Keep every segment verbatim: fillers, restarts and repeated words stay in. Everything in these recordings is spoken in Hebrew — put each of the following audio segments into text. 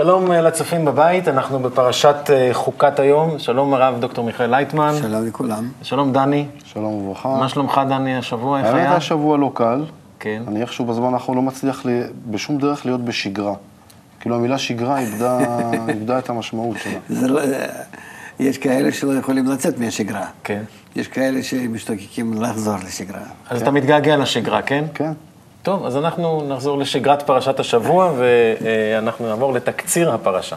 שלום לצופים בבית, אנחנו בפרשת חוקת היום. שלום הרב דוקטור מיכאל לייטמן. שלום לכולם. שלום דני. שלום וברכה. מה שלומך דני השבוע? איך היה? היה שבוע לא קל. כן. אני איכשהו בזמן האחרון לא מצליח לי, בשום דרך להיות בשגרה. כאילו המילה שגרה איבדה, איבדה את המשמעות שלה. זה לא, יש כאלה שלא יכולים לצאת מהשגרה. כן. יש כאלה שמשתוקקים לחזור לשגרה. אז אתה מתגעגע לשגרה, כן? כן. טוב, אז אנחנו נחזור לשגרת פרשת השבוע, ואנחנו נעבור לתקציר הפרשה.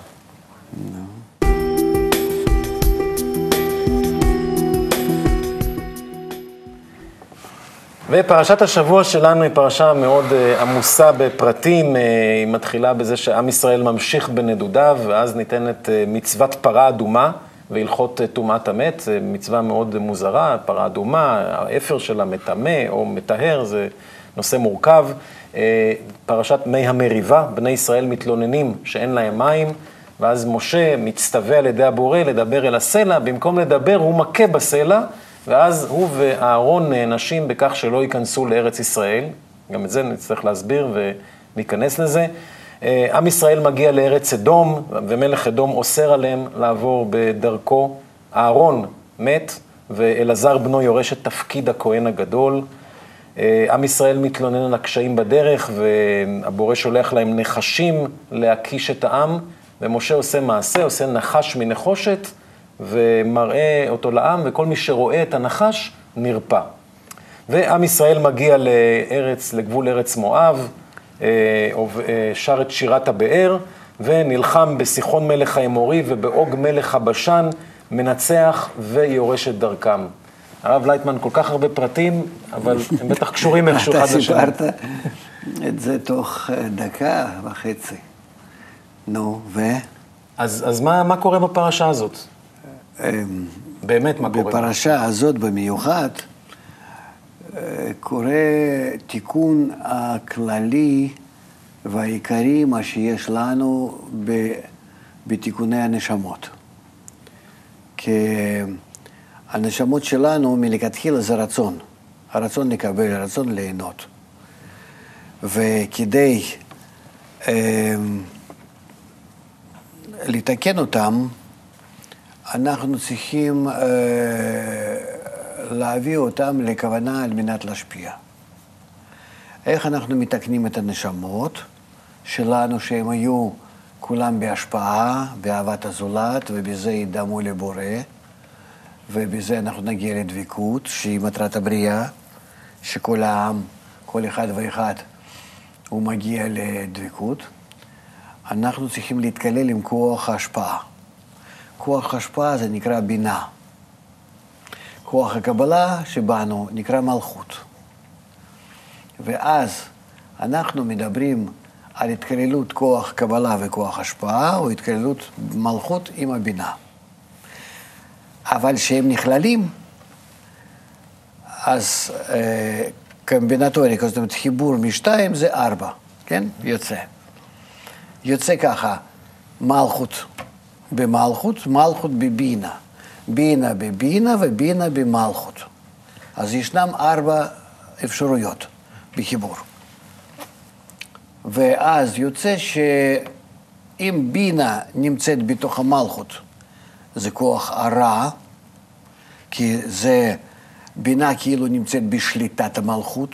ופרשת השבוע שלנו היא פרשה מאוד עמוסה בפרטים. היא מתחילה בזה שעם ישראל ממשיך בנדודיו, ואז ניתנת מצוות פרה אדומה והלכות טומאת המת. זו מצווה מאוד מוזרה, פרה אדומה, האפר שלה מטמא או מטהר, זה נושא מורכב. פרשת מי המריבה, בני ישראל מתלוננים שאין להם מים, ואז משה מצטווה על ידי הבורא לדבר אל הסלע, במקום לדבר הוא מכה בסלע, ואז הוא ואהרון נענשים בכך שלא ייכנסו לארץ ישראל. גם את זה נצטרך להסביר וניכנס לזה. עם ישראל מגיע לארץ אדום, ומלך אדום אוסר עליהם לעבור בדרכו. אהרון מת, ואלעזר בנו יורש את תפקיד הכהן הגדול. עם ישראל מתלונן על הקשיים בדרך, והבורא שולח להם נחשים להקיש את העם, ומשה עושה מעשה, עושה נחש מנחושת, ומראה אותו לעם, וכל מי שרואה את הנחש נרפא. ועם ישראל מגיע לארץ, לגבול ארץ מואב, שר את שירת הבאר, ונלחם בסיחון מלך האמורי ובאוג מלך הבשן, מנצח ויורש את דרכם. הרב לייטמן, כל כך הרבה פרטים, אבל הם בטח קשורים איכשהו אחד לשני. אתה סיפרת את זה תוך דקה וחצי. נו, ו? אז, אז מה, מה קורה בפרשה הזאת? באמת, מה קורה? בפרשה הזאת במיוחד, קורה תיקון הכללי והעיקרי, מה שיש לנו בתיקוני הנשמות. כי הנשמות שלנו מלכתחילה זה רצון. הרצון לקבל, הרצון ליהנות. וכדי אה, לתקן אותם, אנחנו צריכים אה, להביא אותם לכוונה על מנת להשפיע. איך אנחנו מתקנים את הנשמות שלנו, שהם היו כולם בהשפעה, באהבת הזולת, ובזה ידמו לבורא, ובזה אנחנו נגיע לדבקות, שהיא מטרת הבריאה, שכל העם, כל אחד ואחד, הוא מגיע לדבקות. אנחנו צריכים להתקלל עם כוח ההשפעה. כוח ההשפעה זה נקרא בינה. כוח הקבלה שבנו נקרא מלכות. ואז אנחנו מדברים על התקללות כוח קבלה וכוח השפעה, או התקללות מלכות עם הבינה. אבל שהם נכללים, אז אה, קומבינטוריקה, זאת אומרת, חיבור משתיים זה ארבע, כן? יוצא. יוצא ככה, מלכות במלכות, מלכות בבינה. בינה בבינה ובינה במלכות. אז ישנם ארבע אפשרויות בחיבור. ואז יוצא שאם בינה נמצאת בתוך המלכות, זה כוח הרע, כי זה בינה כאילו נמצאת בשליטת המלכות,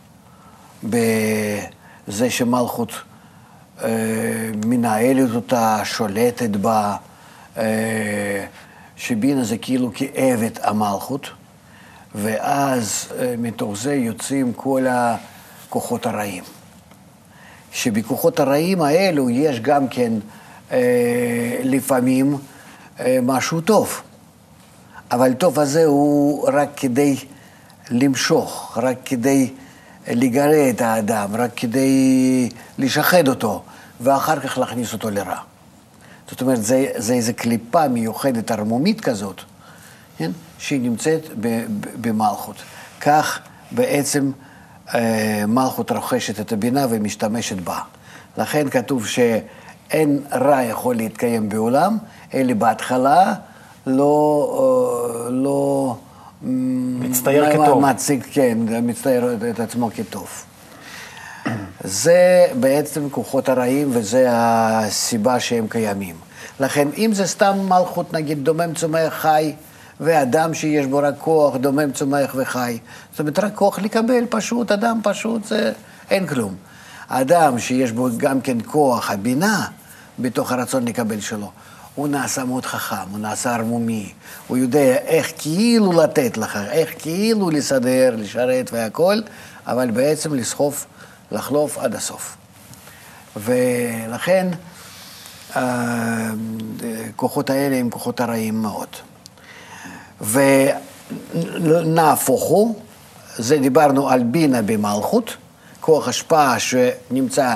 בזה שמלכות אה, מנהלת אותה, שולטת בה, אה, שבינה זה כאילו כעבד המלכות, ואז אה, מתוך זה יוצאים כל הכוחות הרעים. שבכוחות הרעים האלו יש גם כן אה, לפעמים אה, משהו טוב. אבל טוב הזה הוא רק כדי למשוך, רק כדי לגרה את האדם, רק כדי לשחד אותו, ואחר כך להכניס אותו לרע. זאת אומרת, זה, זה איזו קליפה מיוחדת, הרמומית כזאת, כן? שהיא נמצאת במלכות. כך בעצם אה, מלכות רוכשת את הבינה ומשתמשת בה. לכן כתוב שאין רע יכול להתקיים בעולם, אלא בהתחלה לא, לא מצטייר כטוב. מציג, כן, מצטייר את עצמו כטוב. זה בעצם כוחות הרעים, וזה הסיבה שהם קיימים. לכן, אם זה סתם מלכות, נגיד, דומם צומח חי, ואדם שיש בו רק כוח, דומם צומח וחי, זאת אומרת, רק כוח לקבל, פשוט, אדם פשוט, זה אין כלום. האדם שיש בו גם כן כוח, הבינה, בתוך הרצון לקבל שלו, הוא נעשה מאוד חכם, הוא נעשה ערמומי, הוא יודע איך כאילו לתת לך, איך כאילו לסדר, לשרת והכל, אבל בעצם לסחוף, לחלוף עד הסוף. ולכן, הכוחות האלה הם כוחות הרעים מאוד. ונהפוך הוא, זה דיברנו על בינה במלכות, כוח השפעה שנמצא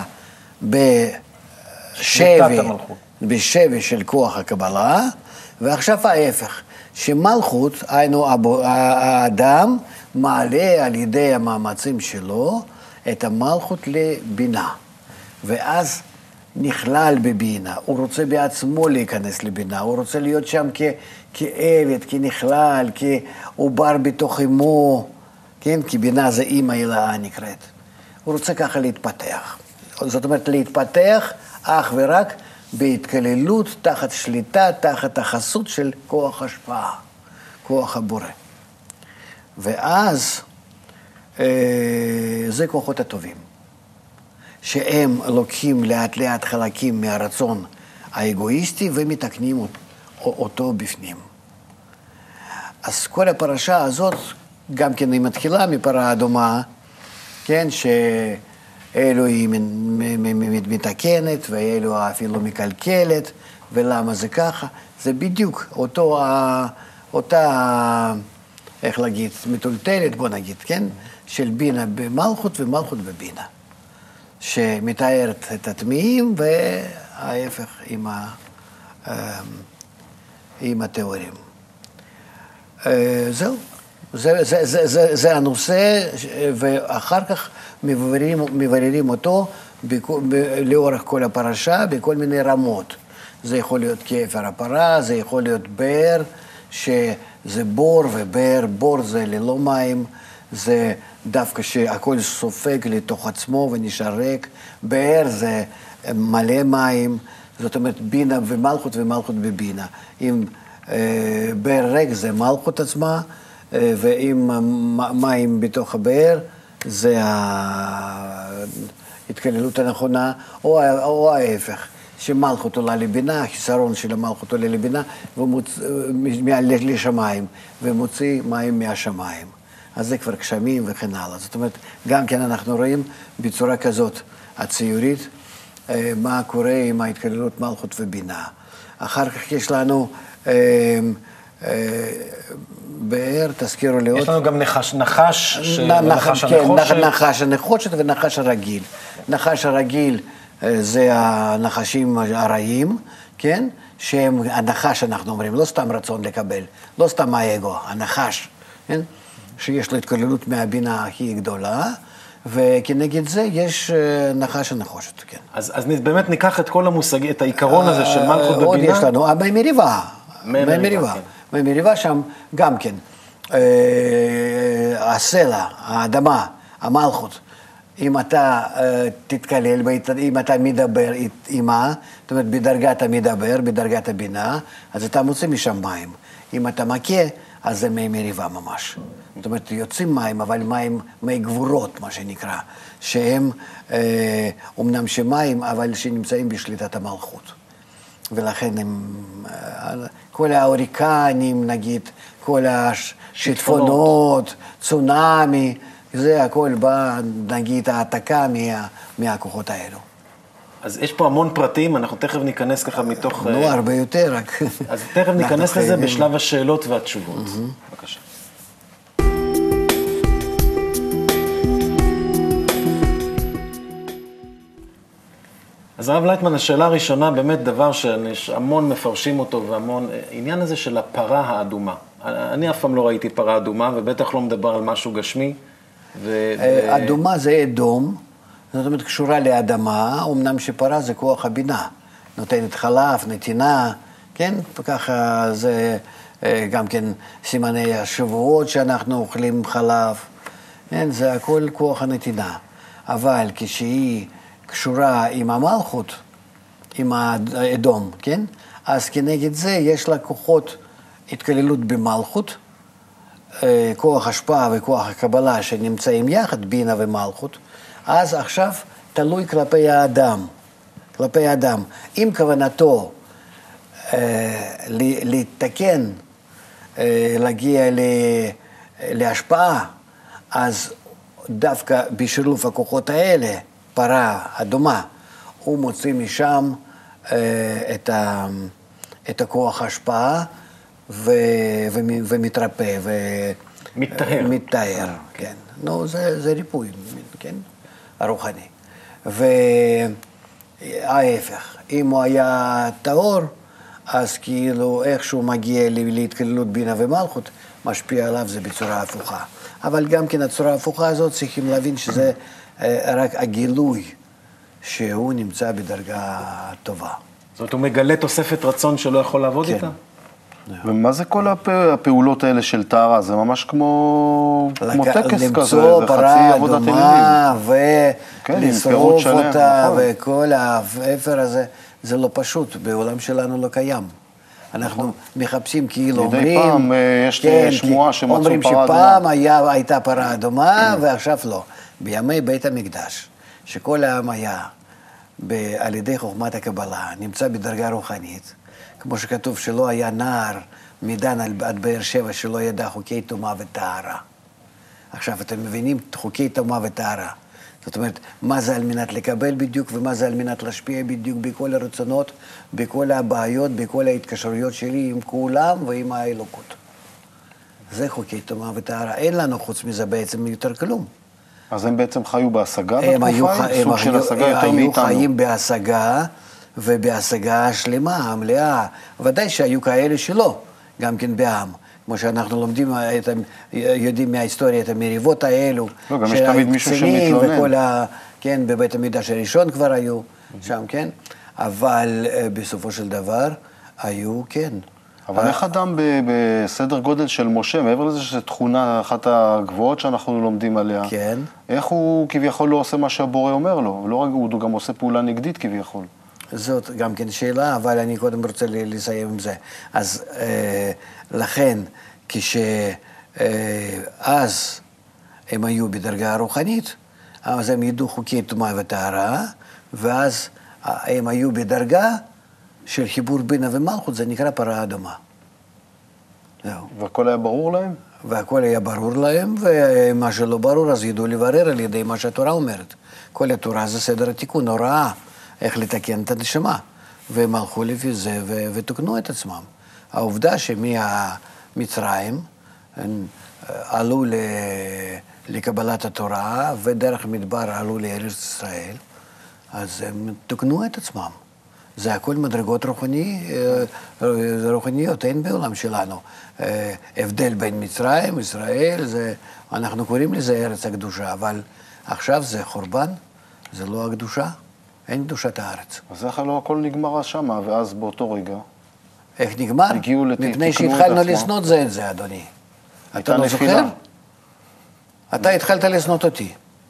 בשבי, בשבי של כוח הקבלה, ועכשיו ההפך, שמלכות, היינו האדם, מעלה על ידי המאמצים שלו את המלכות לבינה, ואז נכלל בבינה, הוא רוצה בעצמו להיכנס לבינה, הוא רוצה להיות שם כ- כעבד, כנכלל, כעובר בתוך אמו, כן? כי בינה זה אמא הילאה נקראת. הוא רוצה ככה להתפתח. זאת אומרת, להתפתח אך ורק בהתכללות, תחת שליטה, תחת החסות של כוח השפעה, כוח הבורא. ואז אה, זה כוחות הטובים. שהם לוקחים לאט לאט חלקים מהרצון האגואיסטי ומתקנים אותו בפנים. אז כל הפרשה הזאת, גם כן היא מתחילה מפרה אדומה, כן, שאלו היא מתקנת ואלו אפילו מקלקלת, ולמה זה ככה? זה בדיוק אותו, אותה, איך להגיד, מטולטלת, בוא נגיד, כן, של בינה במלכות ומלכות בבינה. שמתארת את התמיעים, וההפך עם, ה, עם התיאורים. זהו, זה, זה, זה, זה, זה הנושא, ואחר כך מבררים, מבררים אותו בכ, ב, לאורך כל הפרשה, בכל מיני רמות. זה יכול להיות כאפר הפרה, זה יכול להיות באר, שזה בור ובר, בור זה ללא מים, זה דווקא שהכל סופג לתוך עצמו ונשאר ריק, באר זה מלא מים, זאת אומרת בינה ומלכות ומלכות בבינה. אם אה, באר ריק זה מלכות עצמה, אה, ואם מים בתוך הבאר זה ההתכללות הנכונה, או, או ההפך. שמלכות עולה לבינה, החיסרון של המלכות עולה לבינה, ומוצ... לשמיים, ומוציא מים מהשמיים. אז זה כבר גשמים וכן הלאה. זאת אומרת, גם כן אנחנו רואים בצורה כזאת הציורית, מה קורה עם ההתכללות מלכות ובינה. אחר כך יש לנו אה, אה, באר, תזכירו לי עוד. יש לנו גם נחש, נחש, ש... נחש כן, הנחושת. נחש הנחושת ונחש הרגיל. נחש הרגיל זה הנחשים הרעים, כן? שהם הנחש, אנחנו אומרים, לא סתם רצון לקבל, לא סתם האגו, הנחש, כן? שיש לו התכללות מהבינה הכי גדולה, וכנגד זה יש נחש הנחושת, כן. אז, אז באמת ניקח את כל המושג, את העיקרון הזה של מלכות בבינה. עוד יש לנו, מריבה, מריבה, מריבה שם גם כן, הסלע, האדמה, המלכות, אם אתה תתקלל, אם אתה מדבר עימה, זאת אומרת בדרגת המדבר, בדרגת הבינה, אז אתה מוצא משם מים. אם אתה מכה, אז זה מי מריבה ממש. זאת אומרת, יוצאים מים, אבל מים, מי גבורות, מה שנקרא, שהם אה, אומנם שמים, אבל שנמצאים בשליטת המלכות. ולכן הם, אה, כל ההוריקנים, נגיד, כל השיטפונות, צונאמי, זה הכל בא, נגיד, העתקה מה, מהכוחות האלו. אז יש פה המון פרטים, אנחנו תכף ניכנס ככה מתוך... לא, הרבה יותר, רק... אז תכף ניכנס לזה בשלב השאלות והתשובות. בבקשה. אז הרב לייטמן, השאלה הראשונה, באמת דבר שהמון מפרשים אותו, והמון, עניין הזה של הפרה האדומה. אני אף פעם לא ראיתי פרה אדומה, ובטח לא מדבר על משהו גשמי. ו... אדומה זה אדום, זאת אומרת, קשורה לאדמה, אמנם שפרה זה כוח הבינה. נותנת חלב, נתינה, כן? וככה זה גם כן סימני השבועות שאנחנו אוכלים חלב. כן? זה הכל כוח הנתינה. אבל כשהיא קשורה עם המלכות, עם האדום, כן? אז כנגד זה יש לה כוחות התקללות במלכות, כוח השפעה וכוח הקבלה שנמצאים יחד, בינה ומלכות, אז עכשיו תלוי כלפי האדם, כלפי האדם. אם כוונתו אה, להתקן, אה, להגיע ל, להשפעה, אז דווקא בשילוב הכוחות האלה, פרה אדומה, הוא מוציא משם אה, את, ה, את הכוח ההשפעה, ו, ו, ומתרפא, מתטהר. מתטהר, כן. נו, זה, זה ריפוי, כן? הרוחני. וההפך, אם הוא היה טהור, אז כאילו איכשהו מגיע להתקללות בינה ומלכות, משפיע עליו זה בצורה הפוכה. אבל גם כן הצורה ההפוכה הזאת צריכים להבין שזה רק הגילוי שהוא נמצא בדרגה טובה. זאת אומרת, הוא מגלה תוספת רצון שלא יכול לעבוד כן. איתה? ומה זה כל הפ... הפעולות האלה של טהרה? זה ממש כמו, כמו טקס כזה, למצוא פרה אדומה ולשרוף כן, אותה, נכון. וכל האפר הזה, זה לא פשוט, בעולם שלנו לא קיים. אנחנו נכון. מחפשים כאילו מדי אומרים... מדי פעם יש כן, שמועה שמצאו פרה אדומה. אומרים שפעם היה, הייתה פרה אדומה ועכשיו לא. בימי בית המקדש, שכל העם היה ב... על ידי חוכמת הקבלה, נמצא בדרגה רוחנית, כמו שכתוב שלא היה נער מדן עד באר שבע שלא ידע חוקי טומאה וטהרה. עכשיו, אתם מבינים חוקי טומאה וטהרה. זאת אומרת, מה זה על מנת לקבל בדיוק ומה זה על מנת להשפיע בדיוק בכל הרצונות, בכל הבעיות, בכל ההתקשרויות שלי עם כולם ועם האלוקות. זה חוקי טומאה וטהרה. אין לנו חוץ מזה בעצם יותר כלום. אז הם בעצם חיו בהשגה בתקופה? הם סוג של השגה יותר היו מאיתנו. חיים בהשגה, ובהשגה שלמה, המלאה. ודאי שהיו כאלה שלא, גם כן בעם. כמו שאנחנו לומדים, את, יודעים מההיסטוריה את המריבות האלו. לא, גם יש תמיד מישהו שמתלונן. וכל ה... כן, בבית המקדש הראשון כבר היו שם, כן? אבל בסופו של דבר היו, כן. אבל איך אדם בסדר גודל של משה, מעבר לזה שזו תכונה אחת הגבוהות שאנחנו לומדים עליה, כן. איך הוא כביכול לא עושה מה שהבורא אומר לו? לא רק, הוא גם עושה פעולה נגדית כביכול. זאת גם כן שאלה, אבל אני קודם רוצה לסיים עם זה. אז אה, לכן, כשאז אה, הם היו בדרגה רוחנית, אז הם ידעו חוקי טומאה וטהרה, ואז הם היו בדרגה של חיבור בינה ומלכות, זה נקרא פרה אדומה. זהו. והכל היה ברור להם? והכל היה ברור להם, ומה שלא ברור, אז ידעו לברר על ידי מה שהתורה אומרת. כל התורה זה סדר התיקון, הוראה. איך לתקן את הנשמה, והם הלכו לפי זה ו- ותוקנו את עצמם. העובדה שמהמצרים עלו ל- לקבלת התורה, ודרך מדבר עלו לארץ ישראל, אז הם תוקנו את עצמם. זה הכל מדרגות רוחני, רוחניות, אין בעולם שלנו. הבדל בין מצרים, ישראל, זה, אנחנו קוראים לזה ארץ הקדושה, אבל עכשיו זה חורבן, זה לא הקדושה. אין קדושת הארץ. אז איך לא הכל נגמר שם, ואז באותו רגע? איך נגמר? הגיעו לתקנו את מפני שהתחלנו לשנות זה את זה, אדוני. אתה לא זוכר? אתה התחלת לשנות אותי.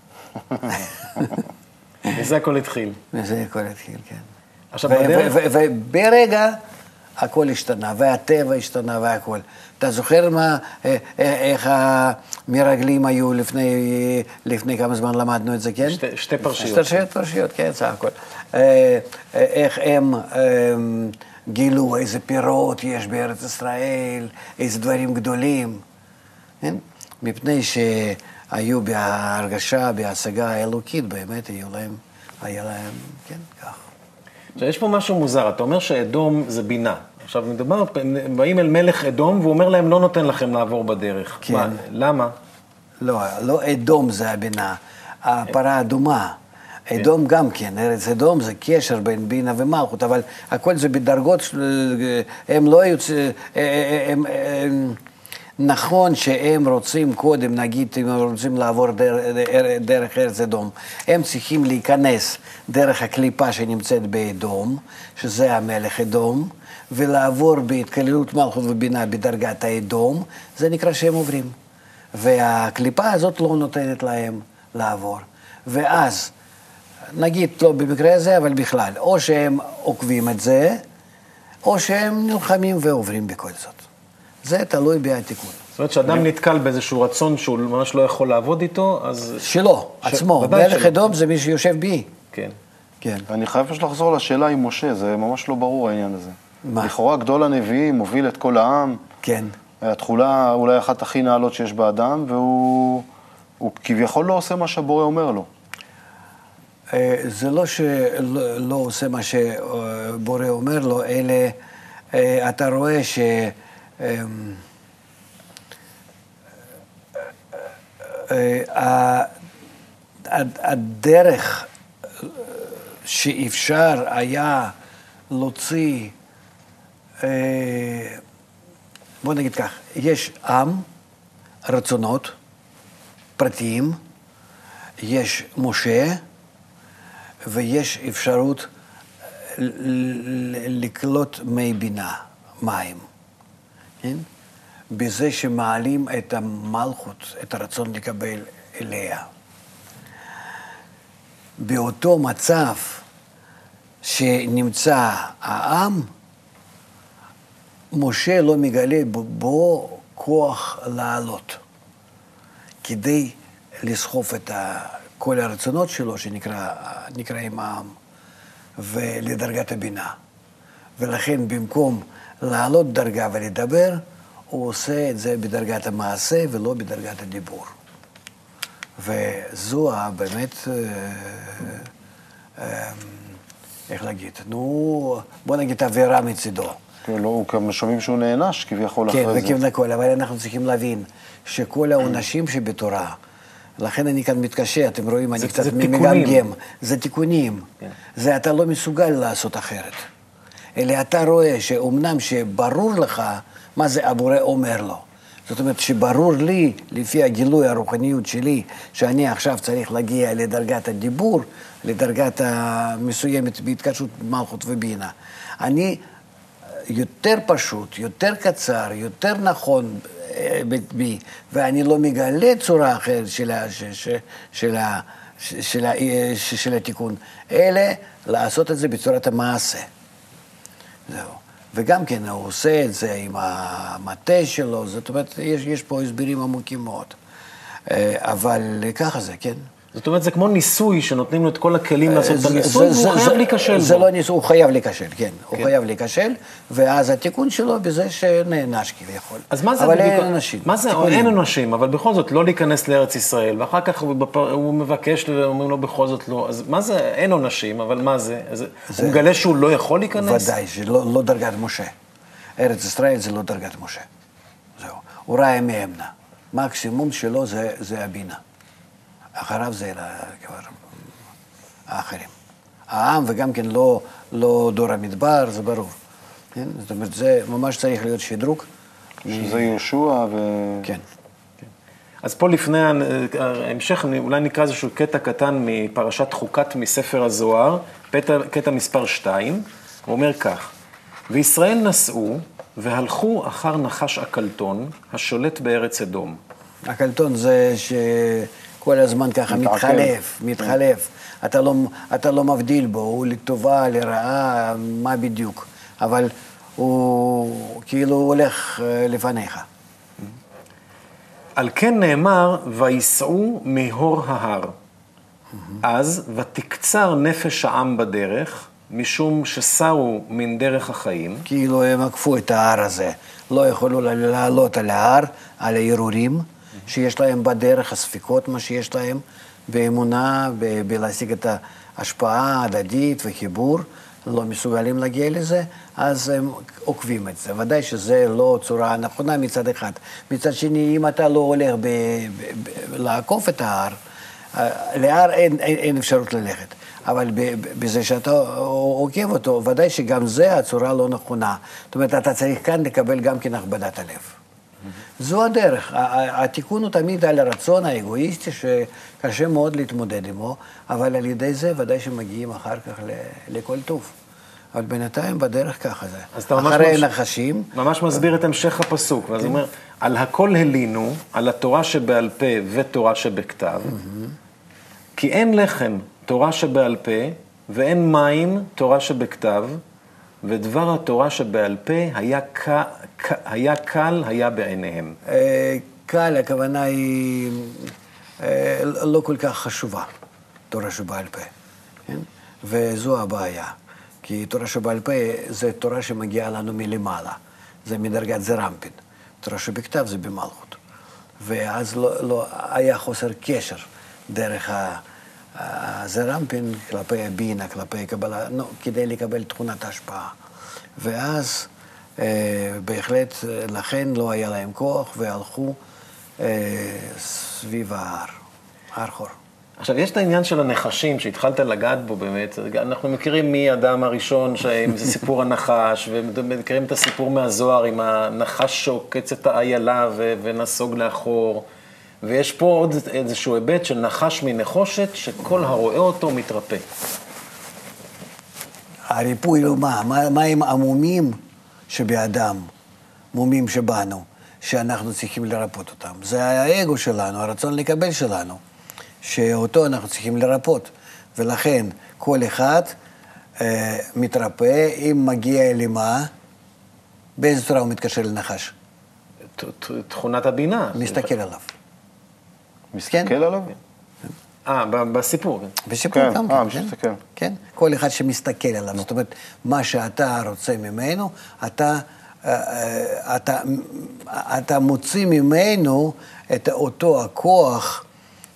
וזה הכל התחיל. וזה הכל התחיל, כן. עכשיו בדרך... וברגע הכל השתנה, והטבע השתנה והכל. אתה זוכר מה, איך המרגלים היו לפני, לפני כמה זמן למדנו את זה, כן? שתי, שתי פרשיות. שתי פרשיות, כן, סך הכל. איך הם גילו איזה פירות יש בארץ ישראל, איזה דברים גדולים, כן? מפני שהיו בהרגשה, בהשגה האלוקית, באמת היו להם, היה להם, כן, כך. עכשיו, יש פה משהו מוזר, אתה אומר שאדום זה בינה. עכשיו, מדבר, באים אל מלך אדום, והוא אומר להם, לא נותן לכם לעבור בדרך. כן. מה, למה? לא, לא אדום זה הבינה, הפרה אדומה. אדום גם כן, ארץ אדום זה קשר בין בינה ומלכות, אבל הכל זה בדרגות, הם לא יוצאים, הם, הם, נכון שהם רוצים קודם, נגיד, אם הם רוצים לעבור דרך, דרך ארץ אדום, הם צריכים להיכנס דרך הקליפה שנמצאת באדום, שזה המלך אדום, ולעבור בהתקללות מלכות ובינה בדרגת האדום, זה נקרא שהם עוברים. והקליפה הזאת לא נותנת להם לעבור. ואז, נגיד לא במקרה הזה, אבל בכלל, או שהם עוקבים את זה, או שהם נלחמים ועוברים בכל זאת. זה תלוי בתיקון. זאת אומרת שאדם נתקל באיזשהו רצון שהוא ממש לא יכול לעבוד איתו, אז... שלו, עצמו. בהלך אדום זה מי שיושב בי. כן. כן. אני חייב פשוט לחזור לשאלה עם משה, זה ממש לא ברור העניין הזה. מה? לכאורה גדול הנביאים, מוביל את כל העם. כן. התחולה אולי אחת הכי נעלות שיש באדם, והוא הוא כביכול לא עושה מה שהבורא אומר לו. זה לא שלא לא עושה מה שבורא אומר לו, אלא אתה רואה ש... הדרך שאפשר היה להוציא, בוא נגיד כך, יש עם, רצונות, פרטיים, יש משה, ויש אפשרות לקלוט מי בינה, מים, כן? בזה שמעלים את המלכות, את הרצון לקבל אליה. באותו מצב שנמצא העם, משה לא מגלה בו כוח לעלות, כדי לסחוף את כל הרצונות שלו, שנקראים העם, ולדרגת הבינה. ולכן במקום לעלות דרגה ולדבר, הוא עושה את זה בדרגת המעשה ולא בדרגת הדיבור. וזו באמת, איך להגיד, נו, בוא נגיד עבירה מצידו. הוא גם שומעים שהוא נענש כביכול אחרי זה. כן, וכן, אבל אנחנו צריכים להבין שכל העונשים שבתורה, לכן אני כאן מתקשה, אתם רואים, אני קצת מגמגם. זה תיקונים. זה אתה לא מסוגל לעשות אחרת. אלא אתה רואה שאומנם שברור לך מה זה הבורא אומר לו. זאת אומרת שברור לי, לפי הגילוי הרוחניות שלי, שאני עכשיו צריך להגיע לדרגת הדיבור, לדרגת המסוימת בהתקשרות מלכות ובינה. אני יותר פשוט, יותר קצר, יותר נכון בי, ואני לא מגלה צורה אחרת של, של, של, של, של, של, של התיקון, אלא לעשות את זה בצורת המעשה. זהו. וגם כן הוא עושה את זה עם המטה שלו, זאת אומרת, יש, יש פה הסברים עמוקים מאוד. אבל ככה זה, כן. זאת אומרת, זה כמו ניסוי שנותנים לו את כל הכלים לעשות את הניסוי, והוא חייב להיכשל. זה לא ניסוי, הוא חייב להיכשל, כן. הוא חייב להיכשל, ואז התיקון שלו בזה שנענש כביכול. אז מה זה? אבל אין אנשים. מה זה? אין אנשים, אבל בכל זאת לא להיכנס לארץ ישראל, ואחר כך הוא מבקש, ואומרים לו בכל זאת לא. אז מה זה? אין אנשים, אבל מה זה? הוא מגלה שהוא לא יכול להיכנס? ודאי, זה לא דרגת משה. ארץ ישראל זה לא דרגת משה. זהו. הוא ראה מאמנה. מקסימום שלו זה הבינה. אחריו זה כבר האחרים. העם וגם כן לא, לא דור המדבר, זה ברור. כן? זאת אומרת, זה ממש צריך להיות שדרוג. שזה יהושע ו... כן. כן. אז פה לפני ההמשך, אולי נקרא איזשהו קטע קטן מפרשת חוקת מספר הזוהר, קטע, קטע מספר שתיים, הוא אומר כך, וישראל נסעו והלכו אחר נחש אקלטון, השולט בארץ אדום. אקלטון זה ש... כל הזמן ככה מתחלף, מתחלף. אתה לא, אתה לא מבדיל בו, הוא לטובה, לרעה, מה בדיוק. אבל הוא כאילו הולך לפניך. על כן נאמר, ויסעו מהור ההר. אז ותקצר נפש העם בדרך, משום שסרו מן דרך החיים. כאילו הם עקפו את ההר הזה. לא יכולו לעלות על ההר, על הערעורים. שיש להם בדרך הספיקות, מה שיש להם באמונה, ב- בלהשיג את ההשפעה ההדדית וחיבור, לא מסוגלים להגיע לזה, אז הם עוקבים את זה. ודאי שזה לא צורה נכונה מצד אחד. מצד שני, אם אתה לא הולך ב- ב- ב- לעקוף את ההר, להר אין, אין, אין אפשרות ללכת. אבל בזה שאתה עוקב אותו, ודאי שגם זה הצורה לא נכונה. זאת אומרת, אתה צריך כאן לקבל גם כן הכבדת הלב. זו הדרך. התיקון הוא תמיד על הרצון האגואיסטי שקשה מאוד להתמודד עמו, אבל על ידי זה ודאי שמגיעים אחר כך לכל טוב. אבל בינתיים בדרך ככה זה. אחרי נחשים... ממש מסביר את המשך הפסוק, ואז הוא אומר, על הכל הלינו, על התורה שבעל פה ותורה שבכתב, כי אין לחם, תורה שבעל פה, ואין מים, תורה שבכתב, ודבר התורה שבעל פה היה, ק... היה קל, היה בעיניהם. קל, הכוונה היא לא כל כך חשובה, תורה שבעל פה. כן? וזו הבעיה. כי תורה שבעל פה זה תורה שמגיעה לנו מלמעלה. זה מדרגת זרמפין. תורה שבכתב זה במלכות. ואז לא, לא, היה חוסר קשר דרך הזרמפין כלפי הבינה, כלפי קבלה, לא, כדי לקבל תכונת ההשפעה. ואז אה, בהחלט לכן לא היה להם כוח והלכו אה, סביב ההר, הר חור. עכשיו, יש את העניין של הנחשים שהתחלת לגעת בו באמת. אנחנו מכירים מי אדם הראשון, שזה סיפור הנחש, ומכירים את הסיפור מהזוהר עם הנחש שעוקץ את האיילה ונסוג לאחור. ויש פה עוד איזשהו היבט של נחש מנחושת, שכל הרואה אותו מתרפא. הריפוי לא מה? מה, מה עם המומים שבאדם, מומים שבנו, שאנחנו צריכים לרפות אותם? זה האגו שלנו, הרצון לקבל שלנו. שאותו אנחנו צריכים לרפות, ולכן כל אחד אה, מתרפא, אם מגיע למה, באיזה צורה הוא מתקשר לנחש? תכונת הבינה. מסתכל עליו. מסתכל עליו? אה, בסיפור. בסיפור גם, אה, כן. מסתכל. כן, כל אחד שמסתכל עליו. זאת אומרת, מה שאתה רוצה ממנו, אתה, אתה, אתה מוציא ממנו את אותו הכוח,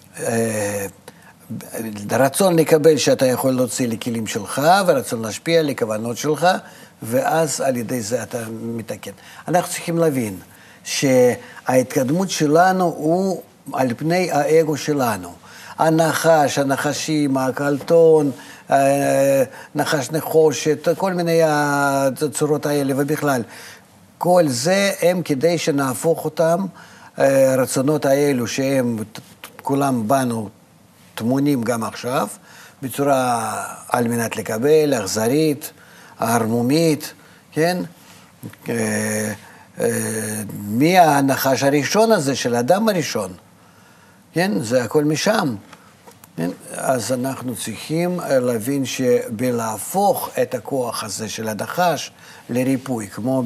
רצון לקבל שאתה יכול להוציא לכלים שלך, ורצון להשפיע לכוונות שלך, ואז על ידי זה אתה מתקן. אנחנו צריכים להבין שההתקדמות שלנו הוא על פני האגו שלנו. הנחש, הנחשים, הקלטון, נחש נחושת, כל מיני הצורות האלה, ובכלל, כל זה הם כדי שנהפוך אותם, רצונות האלו שהם כולם בנו תמונים גם עכשיו, בצורה על מנת לקבל, אכזרית, הרמומית, כן? מי הנחש הראשון הזה של האדם הראשון? כן? זה הכל משם. כן? אז אנחנו צריכים להבין שבלהפוך את הכוח הזה של הנחש לריפוי, כמו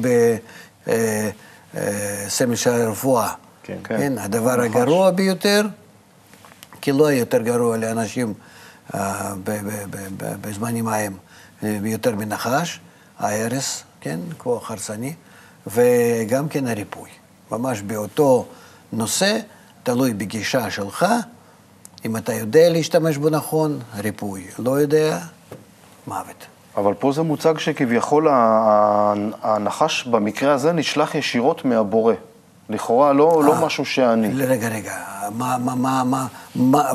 בסמל של הרפואה. כן, כן. כן. הדבר הגרוע ביותר, כי לא יותר גרוע לאנשים uh, בזמנים ההם ביותר מנחש, ההרס, כן, כוח הרסני, וגם כן הריפוי. ממש באותו נושא, תלוי בגישה שלך, אם אתה יודע להשתמש בו נכון, ריפוי. לא יודע, מוות. אבל פה זה מוצג שכביכול הנחש במקרה הזה נשלח ישירות מהבורא. לכאורה לא, לא משהו שאני. רגע, רגע, מה, מה, מה, מה, מה,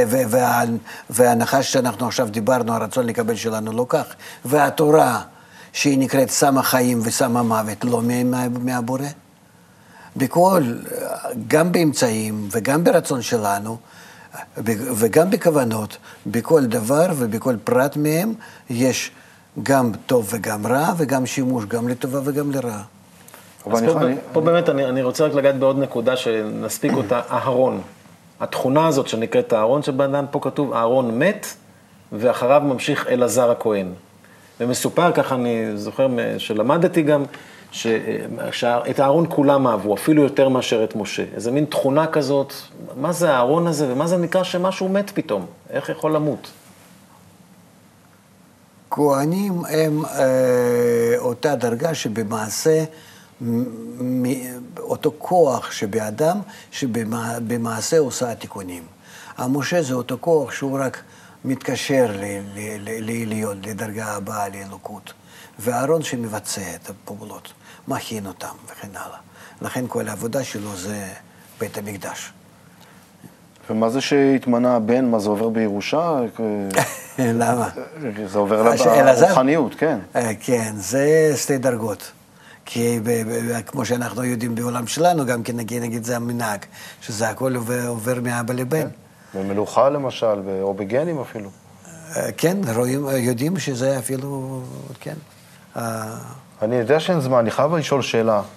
והנחש שאנחנו עכשיו דיברנו, הרצון לקבל שלנו לא כך, והתורה שהיא נקראת שמה חיים ושמה מוות, לא מהבורא? בכל, גם באמצעים וגם ברצון שלנו, וגם בכוונות, בכל דבר ובכל פרט מהם, יש גם טוב וגם רע, וגם שימוש גם לטובה וגם לרע. אז פה, אני, פה אני... באמת אני, אני רוצה רק לגעת בעוד נקודה שנספיק אותה, אהרון. התכונה הזאת שנקראת אהרון, שבאדם פה כתוב, אהרון מת, ואחריו ממשיך אלעזר הכהן. ומסופר, ככה אני זוכר שלמדתי גם, ש... שאת אהרון כולם אהבו, אפילו יותר מאשר את משה. איזה מין תכונה כזאת, מה זה האהרון הזה, ומה זה נקרא שמשהו מת פתאום? איך יכול למות? כהנים הם אה, אותה דרגה שבמעשה, אותו כוח שבאדם, שבמעשה עושה התיקונים. המשה זה אותו כוח שהוא רק מתקשר לעליון, לדרגה הבאה, לאלוקות. והארון שמבצע את הפעולות, מכין אותם וכן הלאה. לכן כל העבודה שלו זה בית המקדש. ומה זה שהתמנה הבן, מה זה עובר בירושה? למה? זה עובר לרוחניות, כן. כן, זה שתי דרגות. כי כמו שאנחנו יודעים בעולם שלנו, גם כן נגיד, נגיד זה המנהג, שזה הכל עובר מאבא לבן. במלוכה למשל, או בגנים אפילו. כן, רואים, יודעים שזה אפילו, כן. אני יודע שאין זמן, אני חייב לשאול שאלה.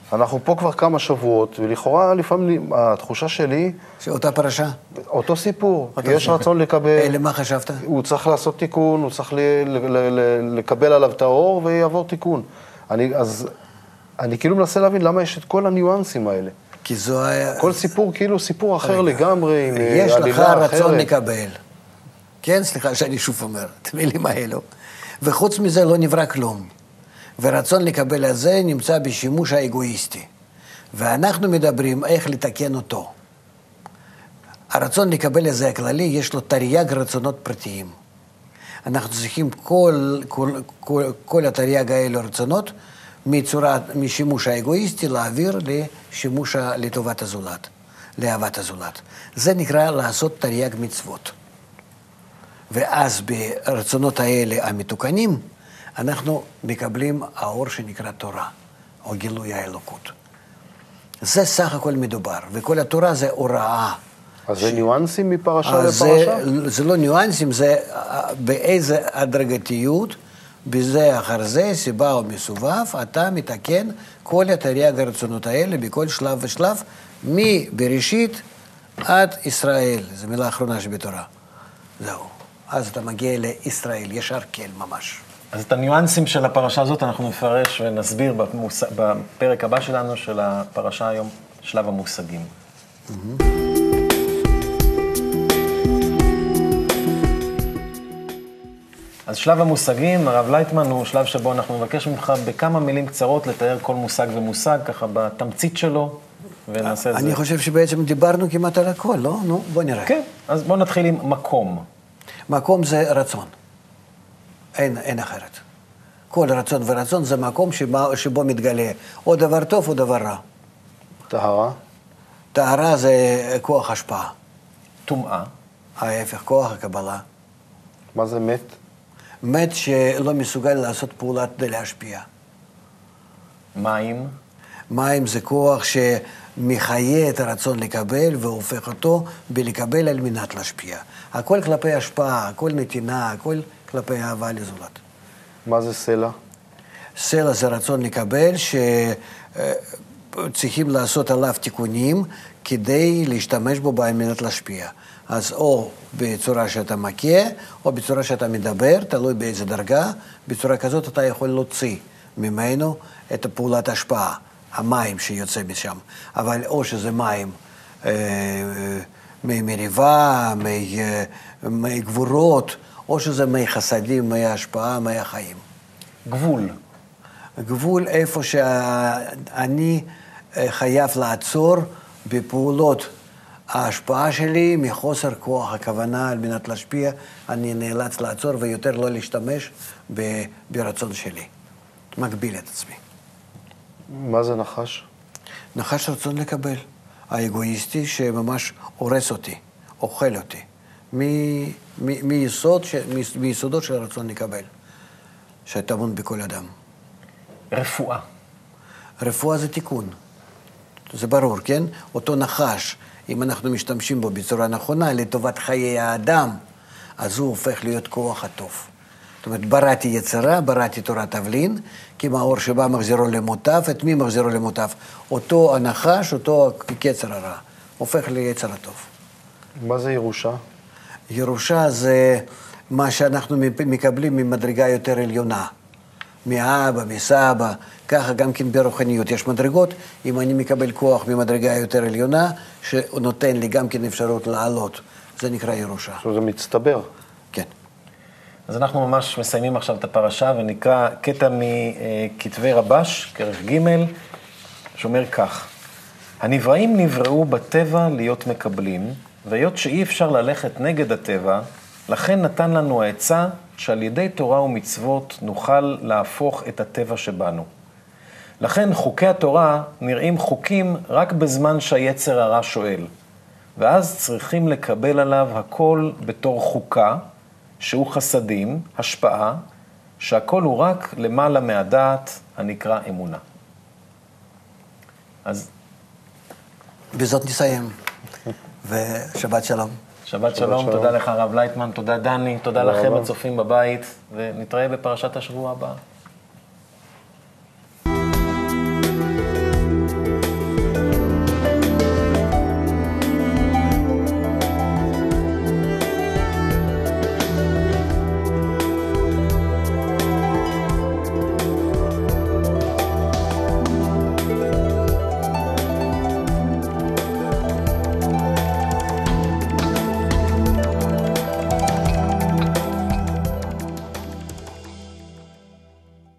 אנחנו פה כבר כמה שבועות, ולכאורה לפעמים התחושה שלי... שאותה פרשה? אותו סיפור. אותו יש סיפור. רצון לקבל... למה חשבת? הוא צריך לעשות תיקון, הוא צריך ל, ל, ל, ל, לקבל עליו את האור ויעבור תיקון. אני, אז אני כאילו מנסה להבין למה יש את כל הניואנסים האלה. כי זו היה... כל סיפור כאילו סיפור אחר לגמרי, עם יש לך אחרת. רצון לקבל. כן, סליחה שאני שוב אומר, את המילים האלו. וחוץ מזה לא נברא כלום. ורצון לקבל הזה נמצא בשימוש האגואיסטי. ואנחנו מדברים איך לתקן אותו. הרצון לקבל הזה הכללי, יש לו תרי"ג רצונות פרטיים. אנחנו צריכים כל, כל, כל, כל התרי"ג האלו רצונות, מצורה, משימוש האגואיסטי להעביר לשימוש לטובת הזולת, לאהבת הזולת. זה נקרא לעשות תרי"ג מצוות. ואז ברצונות האלה המתוקנים, אנחנו מקבלים האור שנקרא תורה, או גילוי האלוקות. זה סך הכל מדובר, וכל התורה זה הוראה. אז זה ניואנסים מפרשה זה, לפרשה? זה לא ניואנסים, זה באיזה הדרגתיות, בזה אחר זה, סיבה או מסובב, אתה מתקן כל התרי"ג הרצונות האלה בכל שלב ושלב, מבראשית עד ישראל. זו מילה האחרונה שבתורה. זהו. אז אתה מגיע לישראל, ישר כן ממש. אז את הניואנסים של הפרשה הזאת אנחנו נפרש ונסביר במוס... בפרק הבא שלנו של הפרשה היום, שלב המושגים. Mm-hmm. אז שלב המושגים, הרב לייטמן, הוא שלב שבו אנחנו מבקש ממך בכמה מילים קצרות לתאר כל מושג ומושג, ככה בתמצית שלו, ונעשה את זה. אני חושב שבעצם דיברנו כמעט על הכל, לא? נו, בוא נראה. כן, אז בוא נתחיל עם מקום. מקום זה רצון. אין, אין אחרת. כל רצון ורצון זה מקום שבו, שבו מתגלה או דבר טוב או דבר רע. טהרה? טהרה זה כוח השפעה. טומאה? ההפך, כוח הקבלה. מה זה מת? מת שלא מסוגל לעשות פעולה כדי להשפיע. מים? מים זה כוח שמחיה את הרצון לקבל והופך אותו בלקבל על מנת להשפיע. הכל כלפי השפעה, הכל נתינה, הכל כלפי אהבה לזולת. מה זה סלע? סלע זה רצון לקבל שצריכים לעשות עליו תיקונים כדי להשתמש בו על מנת להשפיע. אז או בצורה שאתה מכה, או בצורה שאתה מדבר, תלוי באיזה דרגה, בצורה כזאת אתה יכול להוציא ממנו את פעולת ההשפעה, המים שיוצא משם. אבל או שזה מים אה, ממריבה, מגבורות, או שזה מי חסדים, מי השפעה, מי החיים. גבול. גבול איפה שאני חייב לעצור בפעולות ההשפעה שלי מחוסר כוח הכוונה על מנת להשפיע, אני נאלץ לעצור ויותר לא להשתמש ברצון שלי. מגביל את עצמי. מה זה נחש? נחש רצון לקבל. האגואיסטי שממש הורס אותי, אוכל אותי. מ- מ- מיסוד ש- מ- מיסודות של רצון לקבל, שטמון בכל אדם. רפואה. רפואה זה תיקון. זה ברור, כן? אותו נחש, אם אנחנו משתמשים בו בצורה נכונה לטובת חיי האדם, אז הוא הופך להיות כוח הטוב. זאת אומרת, בראתי יצרה, בראתי תורת תבלין, כי מאור שבא מחזירו למוטב, את מי מחזירו למוטב? אותו הנחש, אותו קצר הרע, הופך ליצר הטוב. מה זה ירושה? ירושה זה מה שאנחנו מקבלים ממדרגה יותר עליונה. מאבא, מסבא, ככה גם כן ברוחניות. יש מדרגות, אם אני מקבל כוח ממדרגה יותר עליונה, שנותן לי גם כן אפשרות לעלות. זה נקרא ירושה. זה מצטבר. כן. אז אנחנו ממש מסיימים עכשיו את הפרשה, ונקרא קטע מכתבי רבש, כרך ג', שאומר כך: הנבראים נבראו בטבע להיות מקבלים, והיות שאי אפשר ללכת נגד הטבע, לכן נתן לנו העצה שעל ידי תורה ומצוות נוכל להפוך את הטבע שבנו. לכן חוקי התורה נראים חוקים רק בזמן שהיצר הרע שואל, ואז צריכים לקבל עליו הכל בתור חוקה, שהוא חסדים, השפעה, שהכל הוא רק למעלה מהדעת הנקרא אמונה. אז בזאת נסיים, ושבת שלום. שבת שלום, תודה לך הרב לייטמן, תודה דני, תודה לכם הצופים בבית, ונתראה בפרשת השבוע הבאה.